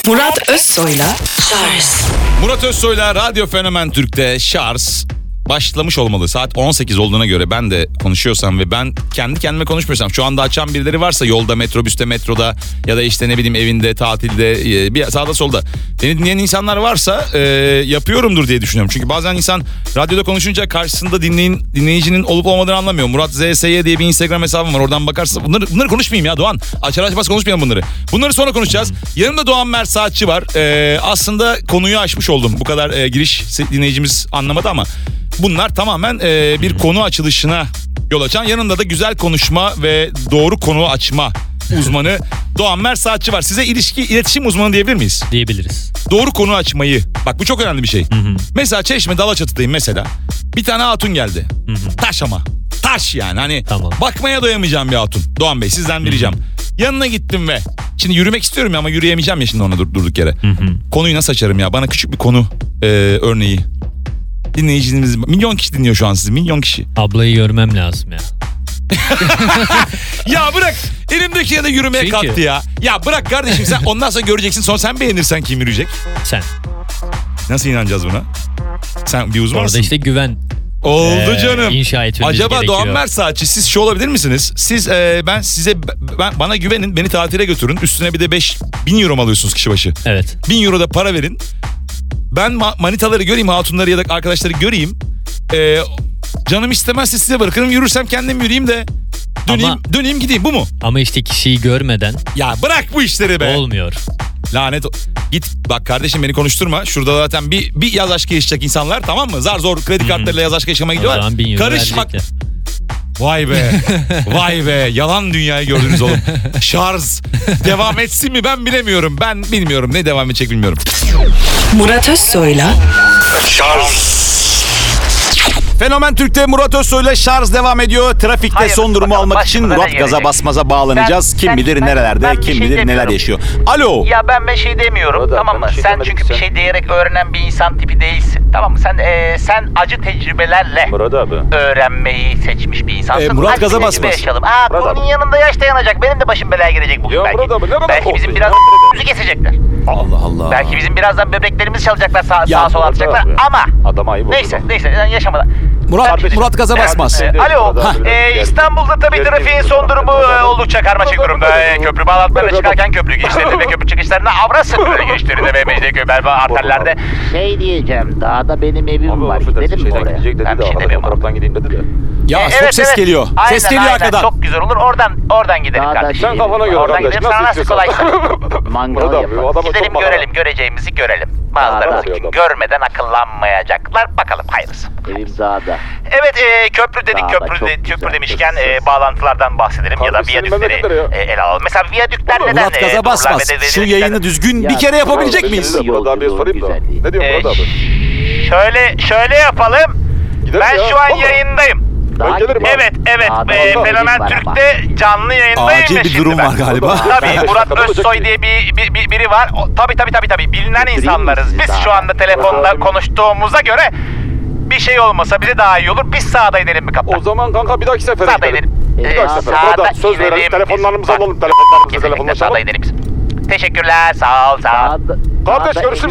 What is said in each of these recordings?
Murat Özsoy'la Şarj. Murat Özsoy'la Radyo Fenomen Türk'te Şarj başlamış olmalı. Saat 18 olduğuna göre ben de konuşuyorsam ve ben kendi kendime konuşmuyorsam, şu anda açan birileri varsa yolda, metrobüste, metroda ya da işte ne bileyim evinde, tatilde, bir sağda solda beni dinleyen insanlar varsa yapıyorumdur diye düşünüyorum. Çünkü bazen insan radyoda konuşunca karşısında dinleyicinin olup olmadığını anlamıyor. Murat ZSY diye bir Instagram hesabım var, oradan bakarsın. Bunları konuşmayayım ya Doğan. Açar açmaz konuşmayalım bunları. Bunları sonra konuşacağız. Yanımda Doğan Mert Saatçi var. Aslında konuyu açmış oldum. Bu kadar giriş dinleyicimiz anlamadı ama bunlar tamamen bir konu açılışına yol açan, yanında da güzel konuşma ve doğru konu açma uzmanı Doğan Mert Saatçi var. Size iletişim uzmanı diyebilir miyiz? Diyebiliriz. Doğru konu açmayı. Bak bu çok önemli bir şey. Mesela Çeşme Dalaçatı'dayım mesela. Bir tane hatun geldi. Taş ama. Taş yani hani tamam. Bakmaya doyamayacağım bir hatun. Doğan Bey sizden vereceğim. Yanına gittim ve şimdi yürümek istiyorum ya ama yürüyemeyeceğim ya şimdi ona durduk yere. Konuyu nasıl açarım ya? Bana küçük bir konu örneği. Dinleyiciniz milyon kişi dinliyor şu an sizi, milyon kişi. Ablayı görmem lazım ya. Ya bırak, elimdekine de yürümeye kalktı ya. Ya bırak kardeşim, sen ondan sonra göreceksin, sonra sen beğenirsen kim yürüyecek? Sen. Nasıl inanacağız buna? Sen bir uzmansın. Orada işte güven. Oldu canım. İnşa etmemiz Acaba gerekiyor. Doğan Mert Saatçi siz şu olabilir misiniz? Siz bana güvenin, beni tatile götürün. Üstüne bir de 5.000 euro mu alıyorsunuz kişi başı? Evet. 1000 euro da para verin. Ben manitaları göreyim, hatunları ya da arkadaşları göreyim. Canım istemezse size bırakırım, yürürsem kendim yürüyeyim de döneyim gideyim, bu mu? Ama işte kişiyi görmeden. Ya bırak bu işleri be. Olmuyor. Lanet git bak kardeşim, beni konuşturma. Şurada zaten bir yaz aşkı yaşayacak insanlar, tamam mı? Zar zor kredi kartlarıyla yaz aşkı yaşamaya gidiyorlar. Karışmak. Vay be. Vay be. Yalan dünyayı gördünüz oğlum. Şarj devam etsin mi ben bilemiyorum. Ben bilmiyorum, ne devam edecek bilmiyorum. Murat Özsoy'la Şarj. Fenomen Türk'te Murat Özsoy'la Şarj devam ediyor. Trafikte son durumu almak için Murat Gaza Basmaz'a bağlanacağız. Kim bilir nerelerde, kim bilir neler yaşıyor. Alo. Ya ben bir şey demiyorum, tamam mı? Sen çünkü bir şey diyerek öğrenen bir insan tipi değilsin. Tamam mı? Sen acı tecrübelerle öğrenmeyi seçmiş bir insansın. Murat Gaza Basmaz. Kurunun yanında yaş dayanacak. Benim de başım belaya girecek bugün belki. Belki bizim biraz yüzü kesecekler. Allah Allah. Belki bizim birazdan böbreklerimizi çalacaklar, sağa sola atacaklar ama neyse yaşamadan. Murat Gaza Basmaz. Alo. İstanbul'da tabii trafiğin son durumu oldukça karmaşık durumda. Köprü bağlantılarına çıkarken, köprü girişlerinde ve köprü çıkışlarında, avra sınırları girişlerinde ve Mecidiyeköy ve arterlerde. Diyeceğim, dağda benim evim var. Gidelim mi oraya? Ben bir şey demiyorum. Gideyim dedi de. Ya çok ses geliyor. Aynen, Ses geliyor arkadan. Çok güzel olur. Oradan gidelim kardeşim. Sen kafana göre Oradan kardeş, gidelim. Sana nasıl kolaysa. Mangal yapalım. Gidelim görelim. Göreceğimizi görelim. Bazıları görmeden akıllanmayacaklar. Bakalım hayırlısı. Evim dağda. Evet, köprü dedik. Köprü demişken bağlantılardan bahsedelim ya da viyadükleri ele alalım. Mesela viyadükler neden? Murat Gaza Basmaz. Şu yayını düzgün bir kere yapabilecek miyiz? Murat abiye sorayım da. Ne diyor Murat abi? Şöyle yapalım. Ben şu an yayındayım. Ben gelirim abi. Evet. Fenomen Türk'te canlı yayındayım. Acil bir durum var galiba. Tabii Murat Özsoy diye biri var. Tabii bilinen insanlarız. Biz şu anda telefonda konuştuğumuza göre bir şey olmasa bize daha iyi olur. Biz sağda inelim mi kaptan? O zaman kanka bir dahaki sefere Sağda inelim. Bir dahaki sefere. Burada söz verelim. Telefonlarımızı alalım. Kesinlikle sağda inelim biz. Teşekkürler. Sağ ol. Kardeş görüşürüz.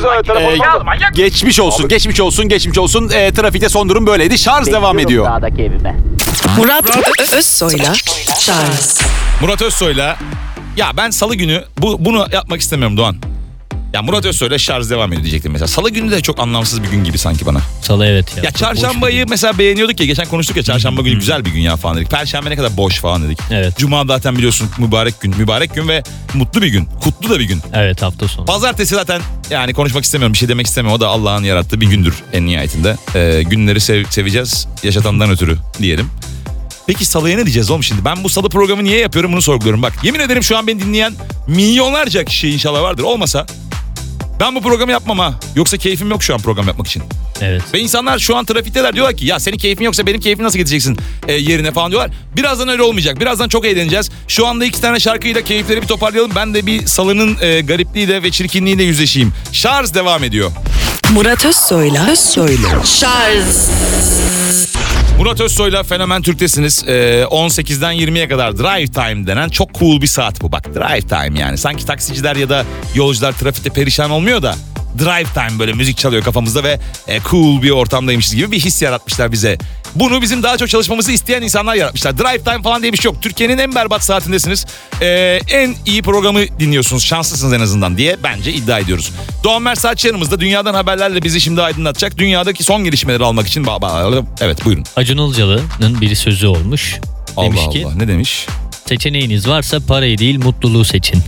Geçmiş olsun. Trafikte son durum böyleydi. Şarj devam ediyor. Dağdaki evime. Murat Özsoy'la Şarj. Murat Özsoy'la ya ben salı günü bunu yapmak istemiyorum Doğan. Ya Murat Özsoy'la Şarj devam ediyor diyecektim mesela. Salı günü de çok anlamsız bir gün gibi sanki bana. Salı evet ya. Ya çarşambayı mesela beğeniyorduk ya, geçen konuştuk ya, çarşamba günü güzel bir gün ya falan dedik. Perşembe ne kadar boş falan dedik. Evet. Cuma zaten biliyorsun mübarek gün ve mutlu bir gün. Kutlu da bir gün. Evet, hafta sonu. Pazartesi zaten yani konuşmak istemiyorum, bir şey demek istemiyorum. O da Allah'ın yarattığı bir gündür en nihayetinde. Günleri seveceğiz yaşatandan ötürü diyelim. Peki salıya ne diyeceğiz oğlum şimdi? Ben bu salı programı niye yapıyorum bunu sorguluyorum. Bak yemin ederim şu an beni dinleyen milyonlarca kişi inşallah vardır. Olmasa ben bu programı yapmam ha. Yoksa keyfim yok şu an program yapmak için. Evet. Ve insanlar şu an trafikteler, diyorlar ki ya senin keyfin yoksa benim keyfimi nasıl getireceksin yerine falan diyorlar. Birazdan öyle olmayacak. Birazdan çok eğleneceğiz. Şu anda 2 tane şarkıyla keyifleri bir toparlayalım. Ben de bir salının garipliğiyle ve çirkinliğiyle yüzleşeyim. Şarj devam ediyor. Murat Özsoy'la Şarj. Murat Özsoy'la Fenomen Türk'tesiniz. 18'den 20'ye kadar drive time denen çok cool bir saat bu. Bak drive time yani. Sanki taksiciler ya da yolcular trafikte perişan olmuyor da drive time böyle müzik çalıyor kafamızda ve cool bir ortamdaymışız gibi bir his yaratmışlar bize. Bunu bizim daha çok çalışmamızı isteyen insanlar yaratmışlar. Drive time falan diye bir şey yok. Türkiye'nin en berbat saatindesiniz. En iyi programı dinliyorsunuz. Şanslısınız en azından diye bence iddia ediyoruz. Doğan Mersaç yanımızda dünyadan haberlerle bizi şimdi aydınlatacak. Dünyadaki son gelişmeleri almak için... Evet buyurun. Acun Ilıcalı'nın bir sözü olmuş. Demiş Allah ki Allah, ne demiş? seçeneğiniz varsa parayı değil mutluluğu seçin.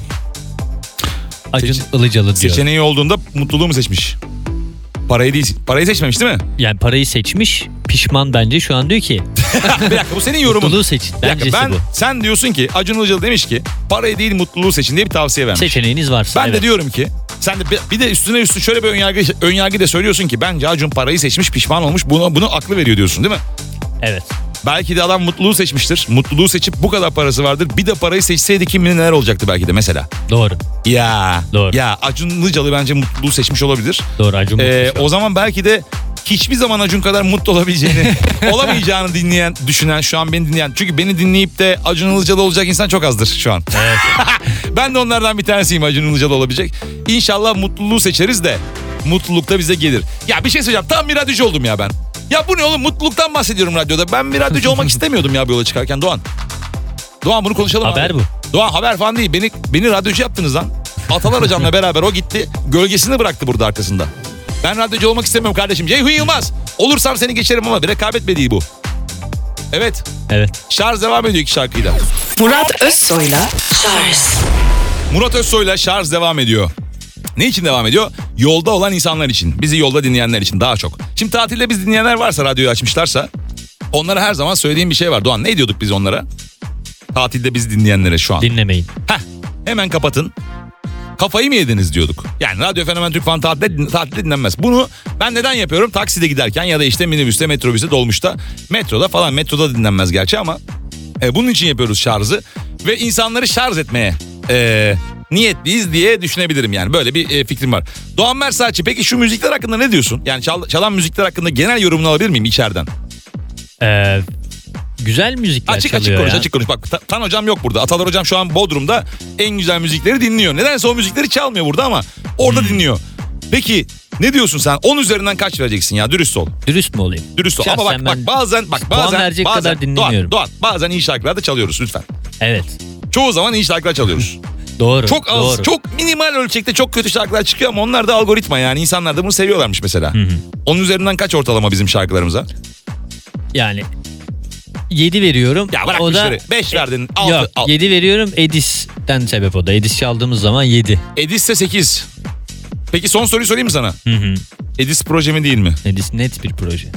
Acun Ilıcalı diyor. Seçeneği olduğunda mutluluğu mu seçmiş? Parayı değil. Parayı seçmemiş değil mi? Yani parayı seçmiş, pişman bence şu an diyor ki Bir dakika, bu senin yorumun. mutluluğu seçin. Bir dakika, Bencesi bu. sen diyorsun ki Acun Ilıcalı demiş ki parayı değil mutluluğu seçin diye bir tavsiye vermiş. Seçeneğiniz varsa. Ben evet. de diyorum ki sen de bir de üstüne şöyle bir önyargı da söylüyorsun ki bence Acun parayı seçmiş, pişman olmuş, bunu aklı veriyor diyorsun değil mi? Evet. Belki de adam mutluluğu seçmiştir. Mutluluğu seçip bu kadar parası vardır. Bir de parayı seçseydi kim bilir neler olacaktı belki de mesela. Doğru. Ya. Doğru. Ya Acun Ilıcalı bence mutluluğu seçmiş olabilir. Doğru Acun mutlu. O zaman belki de hiçbir zaman Acun kadar mutlu olamayacağını düşünen, şu an beni dinleyen. Çünkü beni dinleyip de Acun Ilıcalı olacak insan çok azdır şu an. Evet. Ben de onlardan bir tanesiyim, Acun Ilıcalı olabilecek. İnşallah mutluluğu seçeriz de mutluluk da bize gelir. Ya bir şey söyleyeceğim, tam bir radyocu oldum ya ben. Ya bu ne oğlum, mutluluktan bahsediyorum radyoda. Ben bir radyocu olmak istemiyordum ya bu yola çıkarken Doğan. Doğan bunu konuşalım Haber abi. bu. Doğan haber falan değil, beni radyocu yaptınız lan. Atalar hocamla beraber o gitti, gölgesini bıraktı burada arkasında. Ben radyocu olmak istemiyorum kardeşim. Ceyhun Yılmaz. Olursam seni geçerim ama bir rekabet değil bu. Evet. Evet. Şarj devam ediyor iki şarkıyla. Murat Özsoy'la Charles. Murat Özsoy'la şarj devam ediyor. Ne için devam ediyor? Yolda olan insanlar için. Bizi yolda dinleyenler için daha çok. Şimdi tatilde biz dinleyenler varsa, radyoyu açmışlarsa onlara her zaman söylediğim bir şey var. Doğan, ne diyorduk biz onlara? Tatilde bizi dinleyenlere şu an. Dinlemeyin. Hemen kapatın. Kafayı mı yediniz diyorduk. Yani Radyo Fenomen Türk falan tatilde dinlenmez. Bunu ben neden yapıyorum? Takside giderken ya da işte minibüste, metrobüste, dolmuşta, metroda falan. Metroda dinlenmez gerçi ama bunun için yapıyoruz şarjı. Ve insanları şarj etmeye niyetliyiz diye düşünebilirim yani. Böyle bir fikrim var. Doğan Mersaç'ı, peki şu müzikler hakkında ne diyorsun? Yani çalan müzikler hakkında genel yorumunu alabilir miyim içeriden? Güzel müzikler Açık çalıyor konuş, ya. açık konuş. Bak Tan hocam yok burada. Atalar hocam şu an Bodrum'da en güzel müzikleri dinliyor. Nedense o müzikleri çalmıyor burada ama orada dinliyor. Peki ne diyorsun sen? 10 üzerinden kaç vereceksin ya? Dürüst ol. Dürüst mü olayım? Dürüst ol. Ama Şahsen bak bazen puan verecek kadar dinlemiyorum. Doğan, bazen iyi şarkılar da çalıyoruz lütfen. Evet. Çoğu zaman iyi şarkılar çalıyoruz. Doğru. Çok az, doğru. çok minimal ölçekte çok kötü şarkılar çıkıyor ama onlar da algoritma yani. İnsanlar da bunu seviyorlarmış mesela. 10 üzerinden kaç ortalama bizim şarkılarımıza? Yani 7 veriyorum. Ya bırak o da 5 verdin. 6, yok 7 veriyorum. Edis'ten sebep o da. Edis çaldığımız zaman 7. Edis'se 8. Peki son soruyu sorayım mı sana? Edis proje mi değil mi? Edis net bir proje.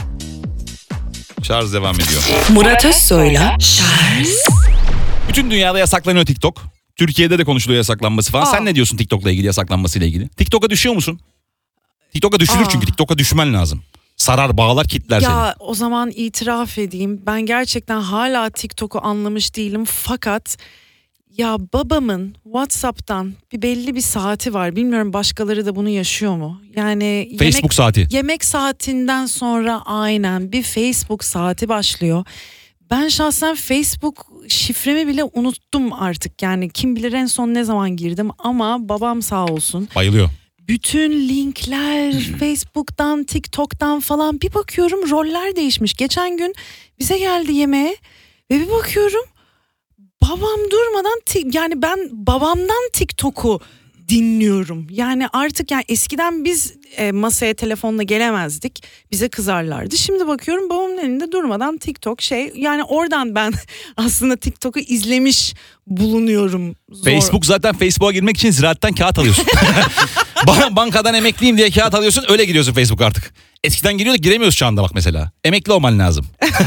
Şarj devam ediyor. Murat Özsoy'la Charles. Bütün dünyada yasaklanıyor TikTok. Türkiye'de de konuşuluyor yasaklanması falan. Sen ne diyorsun TikTok'la ilgili, yasaklanmasıyla ilgili? TikTok'a düşüyor musun? TikTok'a düşülür çünkü TikTok'a düşmen lazım. Sarar, bağlar, kitler seni. Ya o zaman itiraf edeyim. Ben gerçekten hala TikTok'u anlamış değilim. Fakat ya babamın WhatsApp'tan belli bir saati var. Bilmiyorum başkaları da bunu yaşıyor mu? Yani Facebook saati. Yemek saatinden sonra aynen bir Facebook saati başlıyor. Ben şahsen Facebook şifremi bile unuttum artık. Yani kim bilir en son ne zaman girdim ama babam sağ olsun. Bayılıyor. Bütün linkler Facebook'tan, TikTok'tan falan bir bakıyorum roller değişmiş. Geçen gün bize geldi yemeğe ve bir bakıyorum babam durmadan yani ben babamdan TikTok'u dinliyorum. Yani artık yani eskiden biz masaya telefonla gelemezdik. Bize kızarlardı. Şimdi bakıyorum babamın elinde durmadan TikTok yani oradan ben aslında TikTok'u izlemiş bulunuyorum. Facebook zaten Facebook'a girmek için ziraatten kağıt alıyorsun. Bankadan emekliyim diye kağıt alıyorsun, öyle giriyorsun Facebook artık. Eskiden giriyorduk, giremiyoruz şu anda bak mesela. Emekli olman lazım.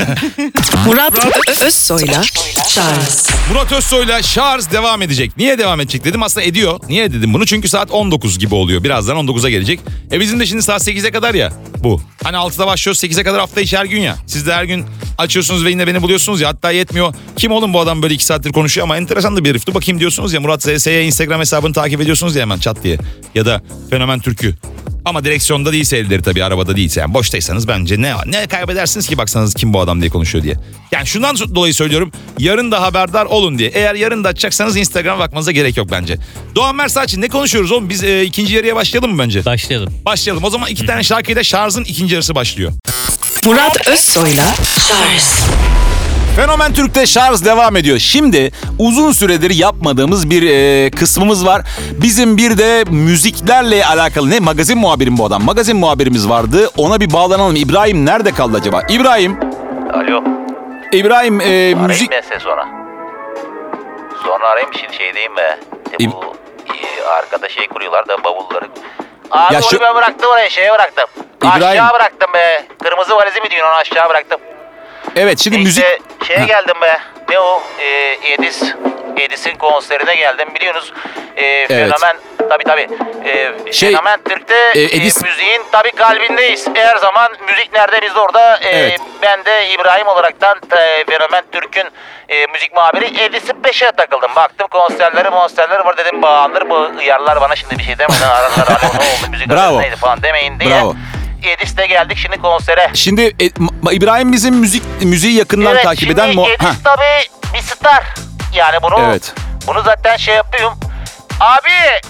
Murat Özsoy'la Charles. Murat Özsoy'la şarj devam edecek. Niye devam edecek dedim, aslında ediyor. Niye dedim bunu? Çünkü saat 19 gibi oluyor. Birazdan 19'a gelecek. Bizim de şimdi saat 8'e kadar ya bu. Hani 6'da başlıyoruz, 8'e kadar hafta içi her gün ya. Siz de her gün açıyorsunuz ve yine beni buluyorsunuz ya. Hatta yetmiyor. Kim oğlum bu adam böyle 2 saattir konuşuyor ama enteresan da bir herif. Dur bakayım diyorsunuz ya, Murat ZS'ye Instagram hesabını takip ediyorsunuz ya hemen çat diye. Ya da Fenomen Türk'ü. Ama direksiyonda değilse elleri tabii, arabada değilse, yani boştaysanız bence ne kaybedersiniz ki baksanız kim bu adam diye konuşuyor diye. Yani şundan dolayı söylüyorum, yarın da haberdar olun diye. Eğer yarın da açacaksanız Instagram bakmanıza gerek yok bence. Doğan Mersaç'ın ne konuşuyoruz oğlum? Biz ikinci yarıya başlayalım mı bence? Başlayalım. O zaman 2 tane şarkıyla Şarj'ın ikinci yarısı başlıyor. Murat Özsoy'la Şarj. Fenomen Türk'te şarj devam ediyor. Şimdi uzun süredir yapmadığımız bir kısmımız var. Bizim bir de müziklerle alakalı, magazin muhabirim bu adam. Magazin muhabirimiz vardı. Ona bir bağlanalım. İbrahim nerede kaldı acaba? İbrahim. Alo. İbrahim Arayayım müzik... ben seni sonra. Sonra arayayım, şimdi şeydeyim be. Bu arkada kuruyorlar da bavulları. Abi Ya onu şu- ben bıraktım oraya, şeye bıraktım. İbrahim. Aşağı bıraktım be. Kırmızı valizi mi diyorsun, onu aşağı bıraktım. Evet şimdi müzik... İşte şeye geldim be. Ne o? Edis'in konserine geldim, biliyorsunuz. Fenomen tabii. Fenomen Türk'te Edis- müziğin tabii kalbindeyiz. Her zaman müzik nerede, biz de orada. Evet. Ben de İbrahim olaraktan Fenomen Türk'ün müzik muhabiri Edis'in peşine takıldım. Baktım konserleri var, dedim bağlanır bu hıyarlar bana şimdi bir şey demeden ararlar. Alo ne oldu, müzik Bravo. neydi falan demeyin diye. Bravo. Edis'te geldik şimdi konsere. Şimdi İbrahim bizim müziği yakından takip eden... Şimdi Edis tabii bir star. Yani bunu zaten yapıyorum. Abi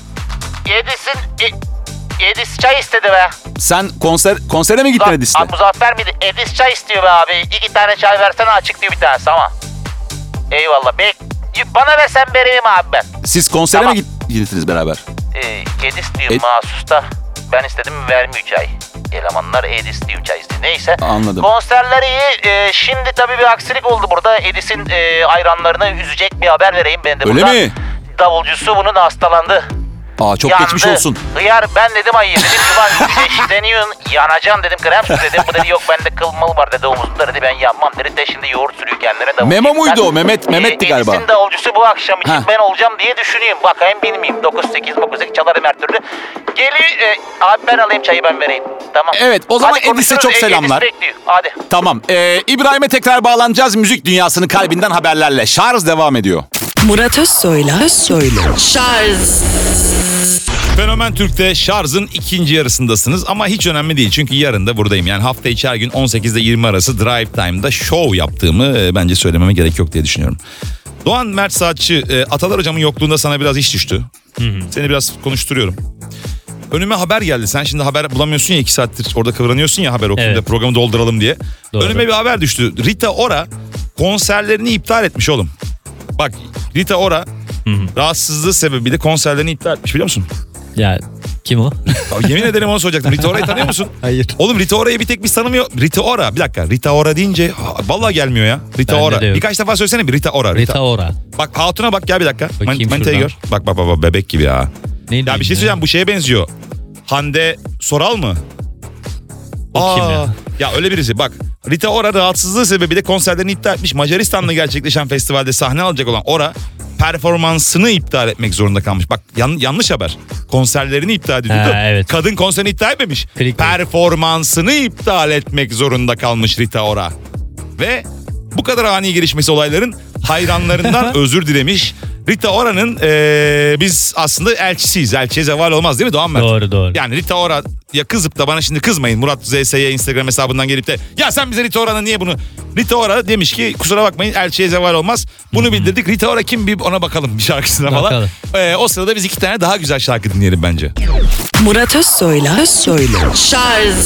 Edis çay istedi be. Sen konsere mi gittin Edis'te? Muzaffer miydi? Edis çay istiyor be abi. 2 tane çay versene, açık diyor bir tanesi ama. Eyvallah. Bana versen vereyim abi ben. Siz konsere Tamam. mi gittiniz beraber? Edis diyor mahsus da. Ben istedim, vermiyor çay. Elemanlar Edis diyor, çay istiyor. Neyse. Anladım. Konserler iyi. Şimdi tabii bir aksilik oldu burada. Edis'in hayranlarını üzecek bir haber vereyim ben de Öyle buradan. mi? Davulcusu bunun hastalandı. Çok Yandı. geçmiş olsun. Hıyar, ben dedim dedim ulan güneşleniyorsun, yanacaksın dedim, krem sür dedim. Bu dedi yok bende kılmalı var dedi omuzunda, dedi ben yapmam dedi de şimdi yoğurt sürüyor kendine davul. Memo muydu o? Mehmet'ti galiba. Edis'in davulcusu bu akşam için Ha. ben olacağım diye düşünüyorum. Bakayım bilmeyeyim, 9-8 çalarım her türlü. Geliyor abi, ben alayım çayı, ben vereyim. Tamam. Evet, o zaman Hadi Edis'e konuşuruz. çok selamlar. Edis bekliyor. Hadi. Tamam. İbrahim'e tekrar bağlanacağız. Müzik dünyasının kalbinden haberlerle. Şarj devam ediyor. Murat Özsoy'la Şarj. Fenomen Türk'te Şarj'ın ikinci yarısındasınız ama hiç önemli değil çünkü yarın da buradayım. Yani hafta içi her gün 18 ile 20 arası Drive Time'da show yaptığımı bence söylememe gerek yok diye düşünüyorum. Doğan Mersaç'ı Atalar Hocam'ın yokluğunda sana biraz iş düştü. Seni biraz konuşturuyorum. Önüme haber geldi. Sen şimdi haber bulamıyorsun ya, 2 saattir orada kıvranıyorsun ya haber okuyunca, Evet. programı dolduralım diye. Doğru. Önüme bir haber düştü. Rita Ora konserlerini iptal etmiş oğlum. Bak, Rita Ora rahatsızlığı sebebiyle konserlerini iptal etmiş, biliyor musun? Ya kim o? Ya, yemin ederim onu soracaktım. Rita Ora'yı tanıyor musun? Hayır. Oğlum Rita Ora'yı bir tek biz tanımıyor. Rita Ora, bir dakika. Rita Ora deyince vallahi gelmiyor ya. Rita Bende Ora. de yok. Birkaç defa söylesene bir Rita Ora. Rita Ora. Bak hatuna bak, gel bir dakika. Bakayım Manitayı gör. şuradan. Bak bebek gibi ya. Ne Ya bir şey söyleyeceğim, bu şeye benziyor. Hande Soral mı? O kim ya? Ya öyle birisi. Bak, Rita Ora rahatsızlığı sebebiyle konserlerini iptal etmiş. Macaristan'da gerçekleşen festivalde sahne alacak olan Ora performansını iptal etmek zorunda kalmış. Bak yanlış haber. Konserlerini iptal ediyordu. Evet. Kadın konserini iptal etmemiş. Klik. Performansını iptal etmek zorunda kalmış Rita Ora. Ve bu kadar ani gelişmesi olayların hayranlarından özür dilemiş. Rita Ora'nın biz aslında elçisiyiz. Elçiye zeval olmaz değil mi Doğan Mert? Doğru. Yani Rita Ora ya kızıp da bana şimdi kızmayın. Murat ZS'ye Instagram hesabından gelip de ya sen bize Rita Ora'nın niye bunu? Rita Ora demiş ki kusura bakmayın, elçiye zeval olmaz. Bunu bildirdik. Rita Ora kim, bir ona bakalım bir şarkısına falan. O sırada biz 2 tane daha güzel şarkı dinleyelim bence. Murat Özsoy'la Şarj.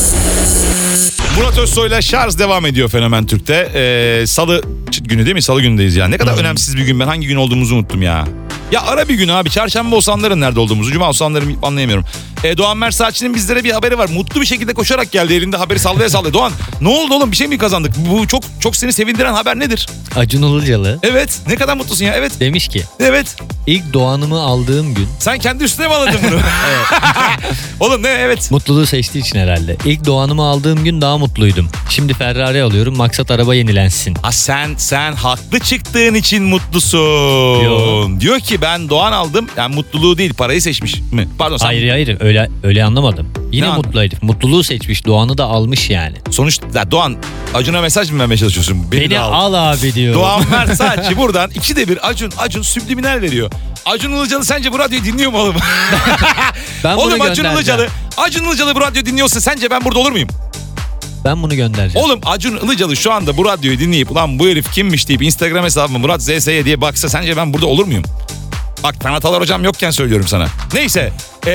Murat Özsoy'la Şarj devam ediyor Fenomen Türk'te. Salı günü değil mi? Salı günündeyiz ya. Ne kadar önemsiz bir gün, ben hangi gün olduğumuzu unuttum ya. Ya ara bir gün abi. Çarşamba olsa anlarım nerede olduğumuzu. Cuma olsa anlarım, anlayamıyorum. Doğan Mersaç'ın bizlere bir haberi var. Mutlu bir şekilde koşarak geldi. Elinde haberi sallaya sallaya. Doğan ne oldu oğlum? Bir şey mi kazandık? Bu çok seni sevindiren haber nedir? Acun Ilıcalı Evet. Ne kadar mutlusun ya. Evet. demiş ki Evet. ilk doğanımı aldığım gün, Sen kendi üstüne mi alındın bunu? Oğlum ne? Evet. mutluluğu seçtiği için herhalde. İlk doğanımı aldığım gün daha mutluydum. Şimdi Ferrari alıyorum, maksat araba yenilensin. Ha sen haklı çıktığın için mutlusun. Yo. Diyor ki ben Doğan aldım. Yani mutluluğu değil, parayı seçmiş mi? Pardon sen. Hayır öyle anlamadım. Yine Ne mutluydu. Mutluluğu seçmiş, doğanı da almış yani. Sonuçta Doğan, Acun'a mesaj mı vermeye çalışıyorsun? Beni de Beni al. al abi diyor. Doğan Mersaç'ı buradan 2'de 1 Acun subliminal veriyor. Acun Ilıcalı sence bu radyoyu dinliyor mu oğlum? Ben bunu Oğlum Acun göndereceğim. Ilıcalı Acun Ilıcalı bu radyo dinliyorsa sence ben burada olur muyum? Ben bunu göndereceğim. Oğlum Acun Ilıcalı şu anda bu radyoyu dinleyip ulan bu herif kimmiş deyip Instagram hesabıma Murat ZS'ye diye baksa sence ben burada olur muyum? Bak Tanatalar hocam yokken söylüyorum sana. Neyse.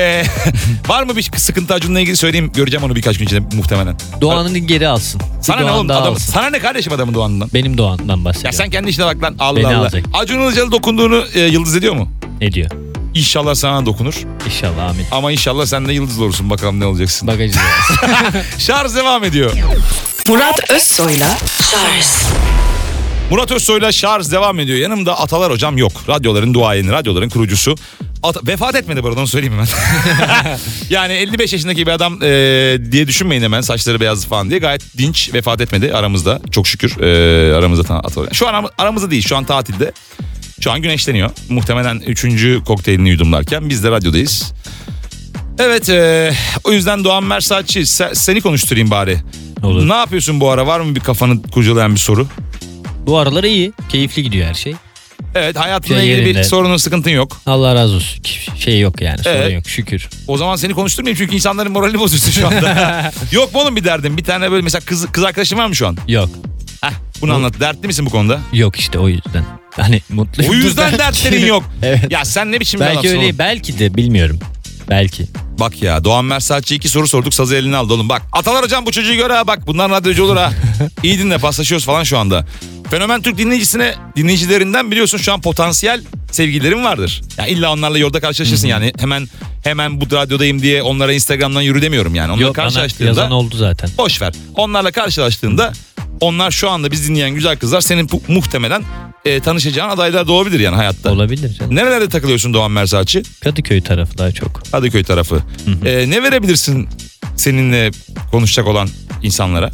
Var mı bir sıkıntı Acun'la ilgili söyleyeyim. Göreceğim onu birkaç gün içinde muhtemelen. Doğan'ını geri alsın. Sana ne oğlum adam, sana ne kardeşim adamın Doğan'dan? Benim Doğan'dan bahsediyorum. Ya sen kendi işine bak lan Allah Beni Allah. alacak. Acun Ilıcalı dokunduğunu yıldız ediyor mu? Ne diyor? İnşallah sana dokunur. İnşallah amin. Ama inşallah sen de yıldız olursun bakalım ne olacaksın. Bagajı Şarj devam ediyor. Murat Özsoy'la Charles. Murat Özsoy'la şarj devam ediyor. Yanımda Atalar hocam yok. Radyoların duayeni, radyoların kurucusu. Vefat etmedi bu arada onu söyleyeyim hemen. Yani 55 yaşındaki bir adam diye düşünmeyin hemen saçları beyaz falan diye. Gayet dinç, vefat etmedi aramızda. Çok şükür aramızda Atalar. Şu an aramızda değil, şu an tatilde. Şu an güneşleniyor. Muhtemelen 3. kokteylini yudumlarken biz de radyodayız. Evet o yüzden Doğan Mersaatçı seni konuşturayım bari. Olur. Ne yapıyorsun bu ara? Var mı bir kafanı kurcalayan bir soru? Bu aralar iyi. Keyifli gidiyor her şey. Evet hayatınla Şey ilgili bir yerinde. sorunun sıkıntın yok. Allah razı olsun. Şey yok yani. Sorun Evet. yok. Şükür. O zaman seni konuşturmayayım çünkü insanların moralini bozuyorsun şu anda. Yok mu oğlum bir derdin? Bir tane böyle mesela kız arkadaşın var mı şu an? Yok. Heh, bunu anlat. Dertli misin bu konuda? Yok işte o yüzden. Hani mutluyum. O yüzden dertlerin yok. Evet. Ya sen ne biçim bir Belki adamsın öyle, oğlum? belki de bilmiyorum. Belki. Bak ya Doğan Mersaatçı 2 soru sorduk sazı eline aldı oğlum. Bak Atalar hocam bu çocuğu göre ha bak bunlar radyocu olur ha. İyi dinle paslaşıyoruz falan şu anda. Fenomen Türk dinleyicilerinden biliyorsun şu an potansiyel sevgililerin vardır. Ya illa onlarla yolda karşılaşırsın yani hemen bu radyodayım diye onlara Instagram'dan yürü demiyorum yani. Onlarla Yok bana karşılaştığında yazan oldu zaten. boş ver. Onlarla karşılaştığında onlar şu anda biz dinleyen güzel kızlar senin muhtemelen tanışacağın adaylar doğabilir yani hayatta. Olabilir canım. Nerelerde takılıyorsun Doğan Mersaatçı? Kadıköy tarafı daha çok. Kadıköy tarafı. Ne verebilirsin seninle konuşacak olan insanlara?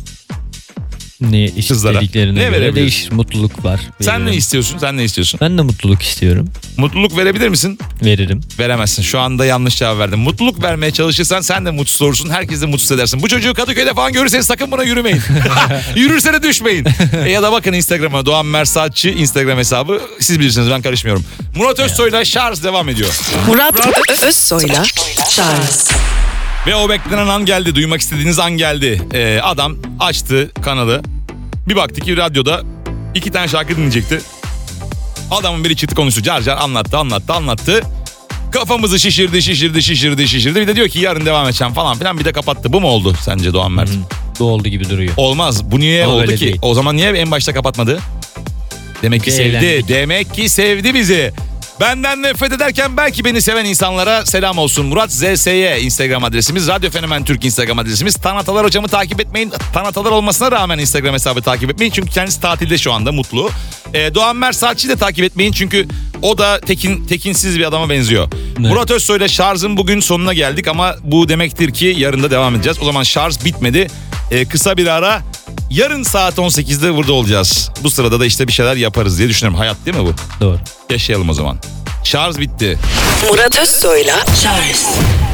Ne Kızlara. istediklerine Ne göre verebilirsin? değişir. Mutluluk var. Sen ne Veririm. istiyorsun? Sen ne istiyorsun? Ben de mutluluk istiyorum. Mutluluk verebilir misin? Veririm. Veremezsin. Şu anda yanlış cevap verdin. Mutluluk vermeye çalışırsan sen de mutsuz olursun. Herkes de mutsuz edersin. Bu çocuğu Kadıköy'de falan görürseniz sakın buna yürümeyin. Yürürse de düşmeyin. Ya da bakın Instagram'a Doğan Mersaatçı Instagram hesabı. Siz bilirsiniz ben karışmıyorum. Murat Özsoy'la şarj devam ediyor. Murat Özsoy'la Charles. Ve o beklenen an geldi. Duymak istediğiniz an geldi. Adam açtı kanalı. Bir baktı ki radyoda 2 tane şarkı dinleyecekti. Adamın biri çıktı konuştu. Car car anlattı. Kafamızı şişirdi. Bir de diyor ki yarın devam edeceğim falan filan. Bir de kapattı. Bu mu oldu sence Doğan Mert? Bu oldu gibi duruyor. Olmaz. Bu niye Ama oldu öyle ki? değil. O zaman niye en başta kapatmadı? Demek ki Bir sevdi. eğlendik. Demek ki sevdi bizi. Benden nefret ederken belki beni seven insanlara selam olsun. Murat ZS'ye Instagram adresimiz. Radyo Fenomen Türk Instagram adresimiz. Tanatalar hocamı takip etmeyin. Tanatalar olmasına rağmen Instagram hesabı takip etmeyin. Çünkü kendisi tatilde şu anda mutlu. Doğan Mersaatçı'yı da takip etmeyin. Çünkü o da tekinsiz bir adama benziyor. Evet. Murat Özsoy'la şarjın bugün sonuna geldik. Ama bu demektir ki yarın da devam edeceğiz. O zaman şarj bitmedi. Kısa bir ara. Yarın saat 18'de burada olacağız. Bu sırada da işte bir şeyler yaparız diye düşünüyorum. Hayat değil mi bu? Doğru. Yaşayalım o zaman. Şarj bitti. Murat Özsoy'la Charles.